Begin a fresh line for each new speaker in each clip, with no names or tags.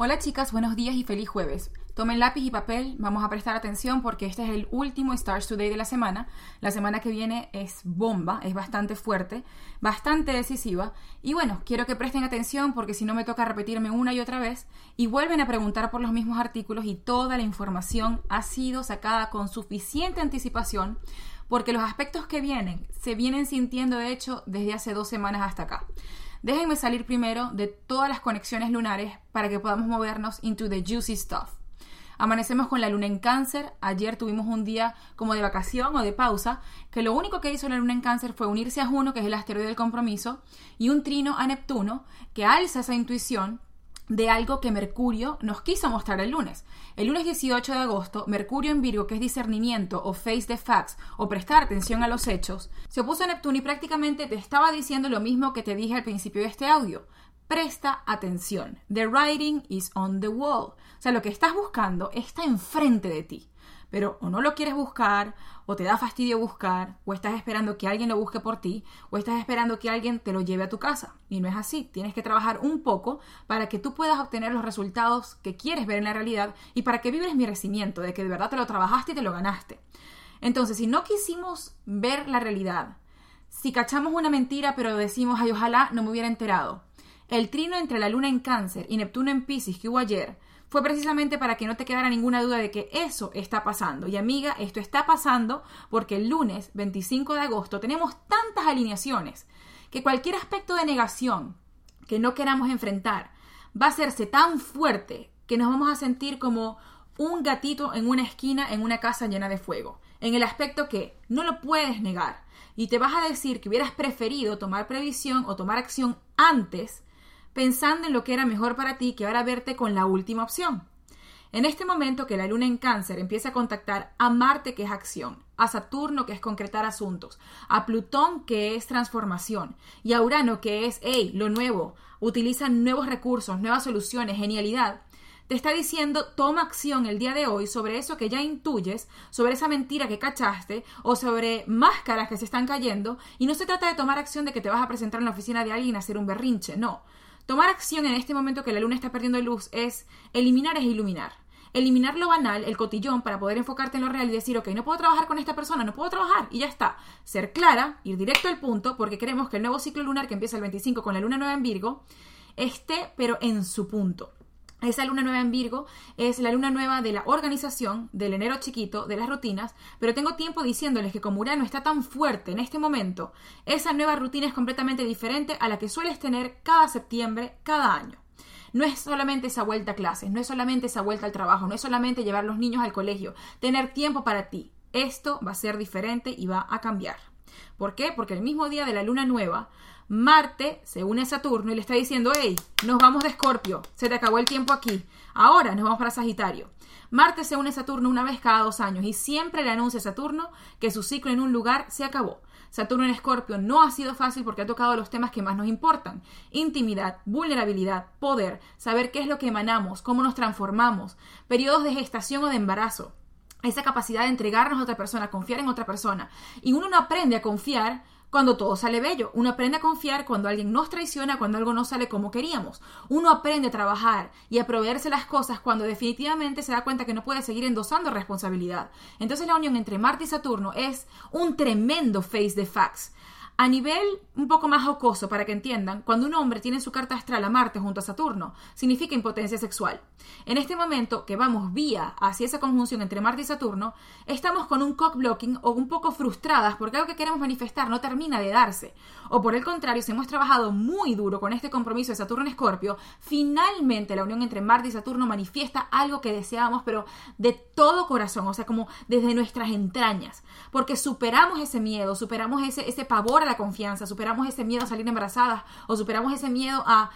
Hola chicas, buenos días y feliz jueves. Tomen lápiz y papel, vamos a prestar atención porque este es el último Stars Today de la semana. La semana que viene es bomba, es bastante fuerte, bastante decisiva. Y bueno, quiero que presten atención porque si no me toca repetirme una y otra vez y vuelven a preguntar por los mismos artículos y toda la información ha sido sacada con suficiente anticipación porque los aspectos que vienen se vienen sintiendo de hecho desde hace 2 semanas hasta acá. Déjenme salir primero de todas las conexiones lunares para que podamos movernos into the juicy stuff. Amanecemos con la luna en Cáncer. Ayer tuvimos un día como de vacación o de pausa, que lo único que hizo la luna en Cáncer fue unirse a Juno, que es el asteroide del compromiso, y un trino a Neptuno, que alza esa intuición de algo que Mercurio nos quiso mostrar el lunes. El lunes 18 de agosto, Mercurio en Virgo, que es discernimiento o face the facts o prestar atención a los hechos, se opuso a Neptuno y prácticamente te estaba diciendo lo mismo que te dije al principio de este audio. Presta atención. The writing is on the wall. O sea, lo que estás buscando está enfrente de ti. Pero o no lo quieres buscar, o te da fastidio buscar, o estás esperando que alguien lo busque por ti, o estás esperando que alguien te lo lleve a tu casa. Y no es así. Tienes que trabajar un poco para que tú puedas obtener los resultados que quieres ver en la realidad y para que vibres merecimiento de que de verdad te lo trabajaste y te lo ganaste. Entonces, si no quisimos ver la realidad, si cachamos una mentira pero decimos, ay, ojalá no me hubiera enterado. El trino entre la luna en Cáncer y Neptuno en Piscis que hubo ayer fue precisamente para que no te quedara ninguna duda de que eso está pasando. Y amiga, esto está pasando porque el lunes 25 de agosto tenemos tantas alineaciones que cualquier aspecto de negación que no queramos enfrentar va a hacerse tan fuerte que nos vamos a sentir como un gatito en una esquina en una casa llena de fuego. En el aspecto que no lo puedes negar y te vas a decir que hubieras preferido tomar previsión o tomar acción antes pensando en lo que era mejor para ti que ahora verte con la última opción. En este momento que la luna en Cáncer empieza a contactar a Marte, que es acción, a Saturno, que es concretar asuntos, a Plutón, que es transformación, y a Urano, que es, lo nuevo, utiliza nuevos recursos, nuevas soluciones, genialidad, te está diciendo, toma acción el día de hoy sobre eso que ya intuyes, sobre esa mentira que cachaste o sobre máscaras que se están cayendo, y no se trata de tomar acción de que te vas a presentar en la oficina de alguien a hacer un berrinche, no. Tomar acción en este momento que la luna está perdiendo luz es eliminar, es iluminar. Eliminar lo banal, el cotillón, para poder enfocarte en lo real y decir, ok, no puedo trabajar con esta persona, no puedo trabajar, y ya está. Ser clara, ir directo al punto, porque queremos que el nuevo ciclo lunar que empieza el 25 con la luna nueva en Virgo esté, pero en su punto. Esa luna nueva en Virgo es la luna nueva de la organización, del enero chiquito, de las rutinas, pero tengo tiempo diciéndoles que como Urano está tan fuerte en este momento, esa nueva rutina es completamente diferente a la que sueles tener cada septiembre, cada año. No es solamente esa vuelta a clases, no es solamente esa vuelta al trabajo, no es solamente llevar los niños al colegio, tener tiempo para ti. Esto va a ser diferente y va a cambiar. ¿Por qué? Porque el mismo día de la luna nueva, Marte se une a Saturno y le está diciendo, hey, nos vamos de Escorpio, se te acabó el tiempo aquí, ahora nos vamos para Sagitario. Marte se une a Saturno una vez cada 2 años y siempre le anuncia a Saturno que su ciclo en un lugar se acabó. Saturno en Escorpio no ha sido fácil porque ha tocado los temas que más nos importan. Intimidad, vulnerabilidad, poder, saber qué es lo que emanamos, cómo nos transformamos, periodos de gestación o de embarazo. Esa capacidad de entregarnos a otra persona, confiar en otra persona. Y uno no aprende a confiar cuando todo sale bello. Uno aprende a confiar cuando alguien nos traiciona, cuando algo no sale como queríamos. Uno aprende a trabajar y a proveerse las cosas cuando definitivamente se da cuenta que no puede seguir endosando responsabilidad. Entonces la unión entre Marte y Saturno es un tremendo face the facts. A nivel un poco más jocoso, para que entiendan, cuando un hombre tiene en su carta astral a Marte junto a Saturno, significa impotencia sexual. En este momento que vamos vía hacia esa conjunción entre Marte y Saturno, estamos con un cock-blocking o un poco frustradas porque algo que queremos manifestar no termina de darse. O por el contrario, si hemos trabajado muy duro con este compromiso de Saturno en Escorpio, finalmente la unión entre Marte y Saturno manifiesta algo que deseamos, pero de todo corazón, o sea, como desde nuestras entrañas. Porque superamos ese miedo, superamos ese pavor a la confianza, superamos ese miedo a salir embarazadas o superamos ese miedo a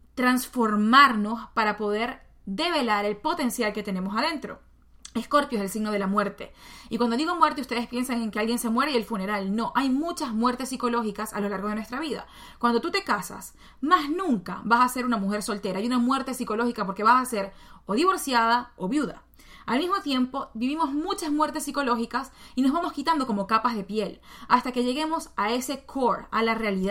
transformarnos para poder develar el potencial que tenemos adentro. Escorpio es el signo de la muerte. Y cuando digo muerte, ustedes piensan en que alguien se muere y el funeral. No, hay muchas muertes psicológicas a lo largo de nuestra vida. Cuando tú te casas, más nunca vas a ser una mujer soltera. Hay una muerte psicológica porque vas a ser o divorciada o viuda. Al mismo tiempo, vivimos muchas muertes psicológicas y nos vamos quitando como capas de piel hasta que lleguemos a ese core, a la realidad.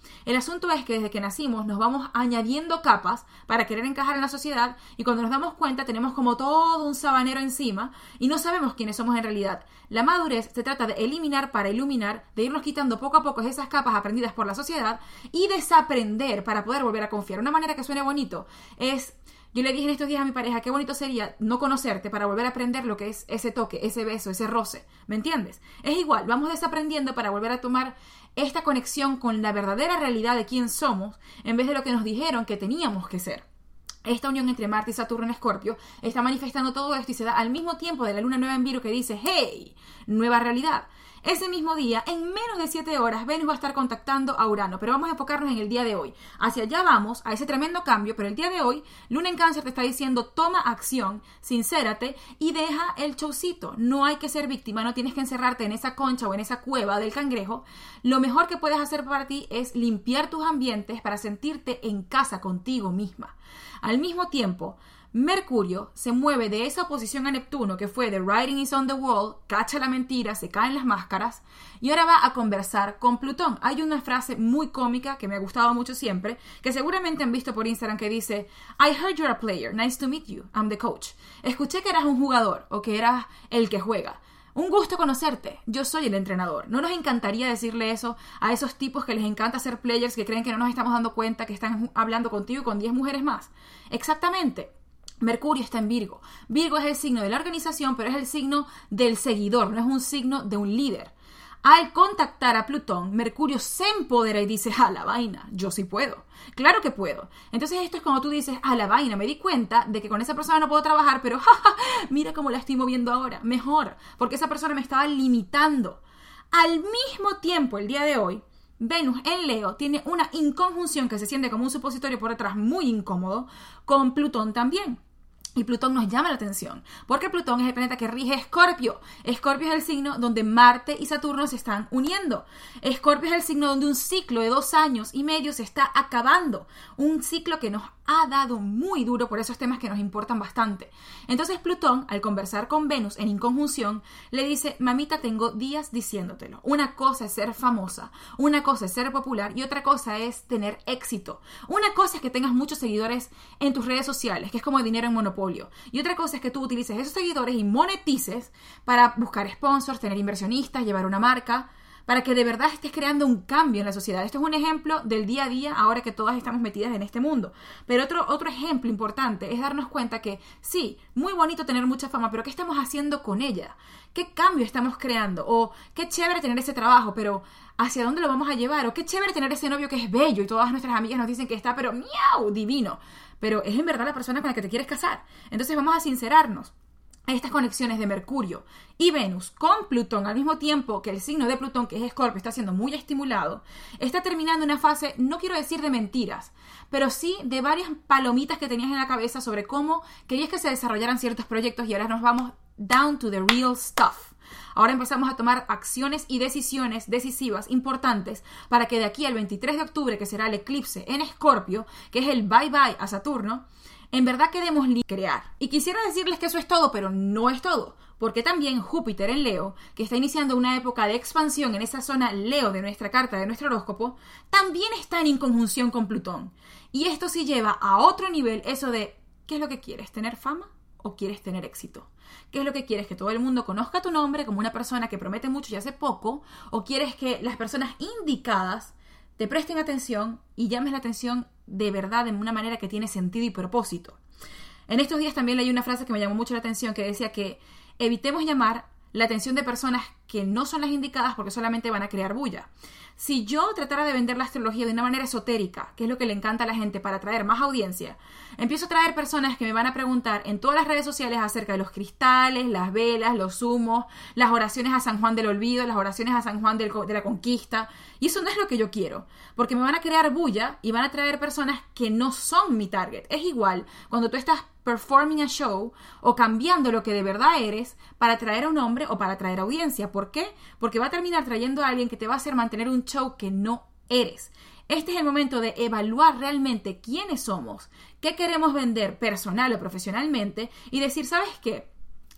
El asunto es que desde que nacimos nos vamos añadiendo capas para querer encajar en la sociedad y cuando nos damos cuenta tenemos como todo un sabanero encima y no sabemos quiénes somos en realidad. La madurez se trata de eliminar para iluminar, de irnos quitando poco a poco esas capas aprendidas por la sociedad y desaprender para poder volver a confiar. Una manera que suene bonito es... Yo le dije en estos días a mi pareja, qué bonito sería no conocerte para volver a aprender lo que es ese toque, ese beso, ese roce. ¿Me entiendes? Es igual, vamos desaprendiendo para volver a tomar esta conexión con la verdadera realidad de quién somos en vez de lo que nos dijeron que teníamos que ser. Esta unión entre Marte y Saturno en Escorpio está manifestando todo esto y se da al mismo tiempo de la luna nueva en Virgo que dice, ¡hey! Nueva realidad. Ese mismo día, en menos de 7 horas, Venus va a estar contactando a Urano, pero vamos a enfocarnos en el día de hoy. Hacia allá vamos, a ese tremendo cambio, pero el día de hoy, Luna en Cáncer te está diciendo, toma acción, sincérate y deja el showcito. No hay que ser víctima, no tienes que encerrarte en esa concha o en esa cueva del cangrejo. Lo mejor que puedes hacer para ti es limpiar tus ambientes para sentirte en casa contigo misma. Al mismo tiempo, Mercurio se mueve de esa oposición a Neptuno que fue The Writing is on the Wall, cacha la mentira, se caen las máscaras y ahora va a conversar con Plutón. Hay una frase muy cómica que me ha gustado mucho siempre, que seguramente han visto por Instagram que dice I heard you're a player, nice to meet you, I'm the coach. Escuché que eras un jugador o que eras el que juega. Un gusto conocerte, yo soy el entrenador. ¿No nos encantaría decirle eso a esos tipos que les encanta ser players, que creen que no nos estamos dando cuenta que están hablando contigo y con 10 mujeres más? Exactamente. Mercurio está en Virgo. Virgo es el signo de la organización, pero es el signo del seguidor, no es un signo de un líder. Al contactar a Plutón, Mercurio se empodera y dice, a la vaina, yo sí puedo. Claro que puedo. Entonces esto es cuando tú dices, a la vaina, me di cuenta de que con esa persona no puedo trabajar, pero jaja, mira cómo la estoy moviendo ahora. Mejor, porque esa persona me estaba limitando. Al mismo tiempo, el día de hoy, Venus en Leo tiene una inconjunción que se siente como un supositorio por detrás muy incómodo con Plutón también. Y Plutón nos llama la atención, porque Plutón es el planeta que rige Escorpio. Escorpio es el signo donde Marte y Saturno se están uniendo. Escorpio es el signo donde un ciclo de 2 años y medio se está acabando. Un ciclo que nos ha dado muy duro por esos temas que nos importan bastante. Entonces Plutón, al conversar con Venus en inconjunción, le dice, mamita, tengo días diciéndotelo. Una cosa es ser famosa, una cosa es ser popular y otra cosa es tener éxito. Una cosa es que tengas muchos seguidores en tus redes sociales, que es como dinero en monopolio. Y otra cosa es que tú utilices esos seguidores y monetices para buscar sponsors, tener inversionistas, llevar una marca, para que de verdad estés creando un cambio en la sociedad. Esto es un ejemplo del día a día ahora que todas estamos metidas en este mundo. Pero otro ejemplo importante es darnos cuenta que sí, muy bonito tener mucha fama, pero ¿qué estamos haciendo con ella? ¿Qué cambio estamos creando? O qué chévere tener ese trabajo, pero ¿hacia dónde lo vamos a llevar? O qué chévere tener ese novio que es bello y todas nuestras amigas nos dicen que está, pero miau, divino. Pero es en verdad la persona con la que te quieres casar. Entonces vamos a sincerarnos. Estas conexiones de Mercurio y Venus con Plutón, al mismo tiempo que el signo de Plutón, que es Escorpio, está siendo muy estimulado, está terminando una fase, no quiero decir de mentiras, pero sí de varias palomitas que tenías en la cabeza sobre cómo querías que se desarrollaran ciertos proyectos y ahora nos vamos down to the real stuff. Ahora empezamos a tomar acciones y decisiones decisivas, importantes, para que de aquí al 23 de octubre, que será el eclipse en Escorpio, que es el bye bye a Saturno, en verdad queremos crear. Y quisiera decirles que eso es todo, pero no es todo. Porque también Júpiter en Leo, que está iniciando una época de expansión en esa zona Leo de nuestra carta, de nuestro horóscopo, también está en inconjunción con Plutón. Y esto sí lleva a otro nivel eso de, ¿qué es lo que quieres? ¿Tener fama o quieres tener éxito? ¿Qué es lo que quieres? ¿Que todo el mundo conozca tu nombre como una persona que promete mucho y hace poco? ¿O quieres que las personas indicadas te presten atención y llames la atención de verdad de una manera que tiene sentido y propósito? En estos días también leí una frase que me llamó mucho la atención que decía que evitemos llamar la atención de personas que no son las indicadas porque solamente van a crear bulla. Si yo tratara de vender la astrología de una manera esotérica, que es lo que le encanta a la gente para atraer más audiencia, empiezo a traer personas que me van a preguntar en todas las redes sociales acerca de los cristales, las velas, los humos, las oraciones a San Juan del Olvido, las oraciones a San Juan de la Conquista, y eso no es lo que yo quiero, porque me van a crear bulla y van a traer personas que no son mi target. Es igual cuando tú estás performing a show o cambiando lo que de verdad eres para atraer a un hombre o para atraer audiencia. ¿Por qué? Porque va a terminar trayendo a alguien que te va a hacer mantener un show que no eres. Este es el momento de evaluar realmente quiénes somos, qué queremos vender personal o profesionalmente y decir, ¿sabes qué?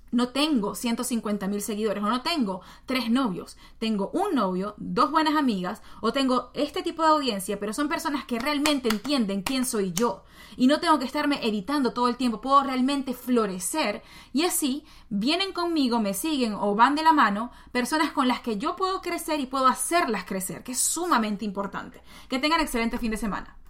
no tengo 150,000 seguidores, o no tengo 3 novios, tengo un novio, 2 buenas amigas, o tengo este tipo de audiencia, pero son personas que realmente entienden quién soy yo y no tengo que estarme editando todo el tiempo, puedo realmente florecer y así vienen conmigo, me siguen o van de la mano personas con las que yo puedo crecer y puedo hacerlas crecer, que es sumamente importante. Que tengan excelente fin de semana.